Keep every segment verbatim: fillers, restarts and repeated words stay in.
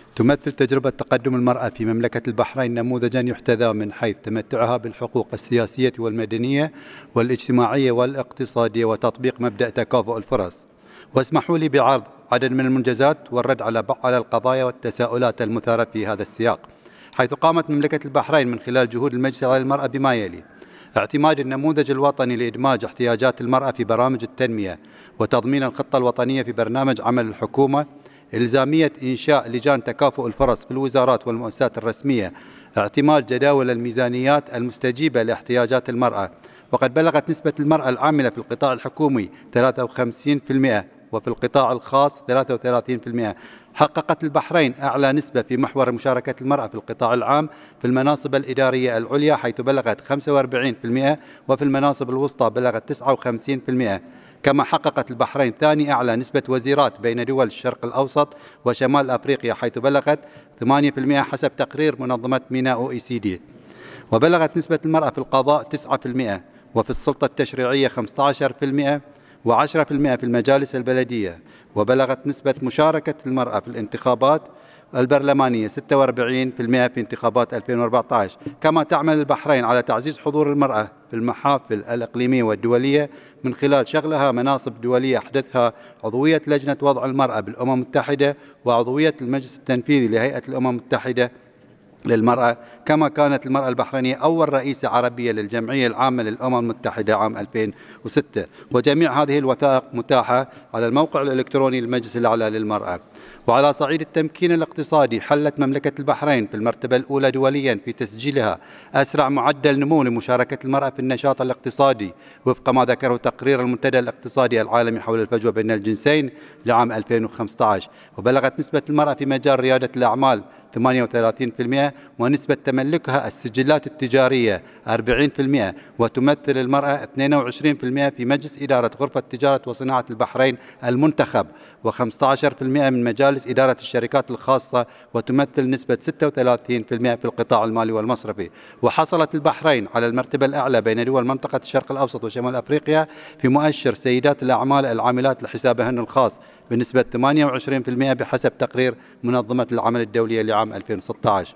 تمثل تجربة تقدم المرأة في مملكة البحرين نموذجا يحتذى من حيث تمتعها بالحقوق السياسية والمدنية والاجتماعية والاقتصادية وتطبيق مبدأ تكافؤ الفرص. واسمحوا لي بعرض عدد من المنجزات والرد على بعض القضايا والتساؤلات المثارة في هذا السياق. حيث قامت مملكة البحرين من خلال جهود المجلس على المرأة بما يلي: اعتماد النموذج الوطني لإدماج احتياجات المرأة في برامج التنمية وتضمين الخطة الوطنية في برنامج عمل الحكومة، إلزامية إنشاء لجان تكافؤ الفرص في الوزارات والمؤسسات الرسمية، اعتماد جداول الميزانيات المستجيبة لاحتياجات المرأة. وقد بلغت نسبة المرأة العاملة في القطاع الحكومي ثلاثة وخمسين بالمئة وفي القطاع الخاص ثلاثة وثلاثين بالمئة. حققت البحرين أعلى نسبة في محور مشاركة المرأة في القطاع العام في المناصب الإدارية العليا حيث بلغت خمسة وأربعين بالمئة، وفي المناصب الوسطى بلغت تسعة وخمسين بالمئة. كما حققت البحرين ثاني أعلى نسبة وزيرات بين دول الشرق الأوسط وشمال أفريقيا حيث بلغت ثمانية بالمئة حسب تقرير منظمة مينا أو إي سي دي. وبلغت نسبة المرأة في القضاء تسعة بالمئة، وفي السلطة التشريعية خمسة عشر بالمئة، وعشرة بالمئة في المجالس البلدية. وبلغت نسبة مشاركة المرأة في الانتخابات البرلمانية ستة وأربعين بالمئة في انتخابات ألفين وأربعة عشر. كما تعمل البحرين على تعزيز حضور المرأة في المحافل الإقليمية والدولية من خلال شغلها مناصب دولية أحدثها عضوية لجنة وضع المرأة بالأمم المتحدة وعضوية المجلس التنفيذي لهيئة الأمم المتحدة للمرأة. كما كانت المرأة البحرينية أول رئيسة عربية للجمعية العامة للأمم المتحدة عام ألفين وستة. وجميع هذه الوثائق متاحة على الموقع الإلكتروني للمجلس الأعلى للمرأة. وعلى صعيد التمكين الاقتصادي، حلت مملكة البحرين في المرتبة الأولى دوليا في تسجيلها أسرع معدل نمو لمشاركة المرأة في النشاط الاقتصادي وفق ما ذكره تقرير المنتدى الاقتصادي العالمي حول الفجوة بين الجنسين لعام ألفين وخمسة عشر. وبلغت نسبة المرأة في مجال ريادة الأعمال ثمانية وثلاثين بالمئة، ونسبة تملكها السجلات التجارية أربعين بالمئة. وتمثل المرأة اثنين وعشرين بالمئة في مجلس إدارة غرفة تجارة وصناعة البحرين المنتخب، وخمسة عشر بالمئة من مجالس إدارة الشركات الخاصة، وتمثل نسبة ستة وثلاثين بالمئة في القطاع المالي والمصرفي. وحصلت البحرين على المرتبة الأعلى بين دول منطقة الشرق الأوسط وشمال أفريقيا في مؤشر سيدات الأعمال العاملات لحسابهن الخاص بنسبة ثمانية وعشرين بالمئة بحسب تقرير منظمة العمل الدولية لعام ألفين وستة عشر.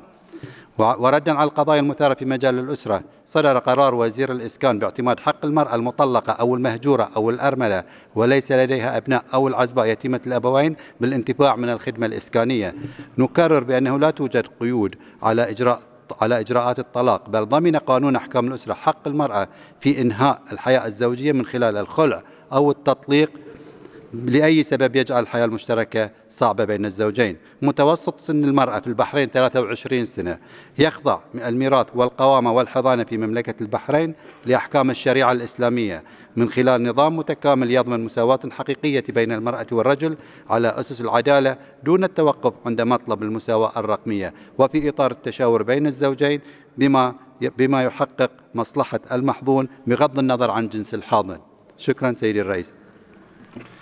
وردا على القضايا المثارة في مجال الأسرة، صدر قرار وزير الإسكان باعتماد حق المرأة المطلقة أو المهجورة أو الأرملة وليس لديها أبناء أو العزباء يتيمة الأبوين بالانتفاع من الخدمة الإسكانية. نكرر بأنه لا توجد قيود على إجراء على إجراءات الطلاق، بل ضمن قانون أحكام الأسرة حق المرأة في إنهاء الحياة الزوجية من خلال الخلع أو التطليق لأي سبب يجعل الحياة المشتركة صعبة بين الزوجين. متوسط سن المرأة في البحرين ثلاثة وعشرين سنة. يخضع الميراث والقوامة والحضانة في مملكة البحرين لأحكام الشريعة الإسلامية من خلال نظام متكامل يضمن مساواة حقيقية بين المرأة والرجل على أسس العدالة دون التوقف عند مطلب المساواة الرقمية، وفي إطار التشاور بين الزوجين بما بما يحقق مصلحة المحظون بغض النظر عن جنس الحاضن. شكرا سيدي الرئيس.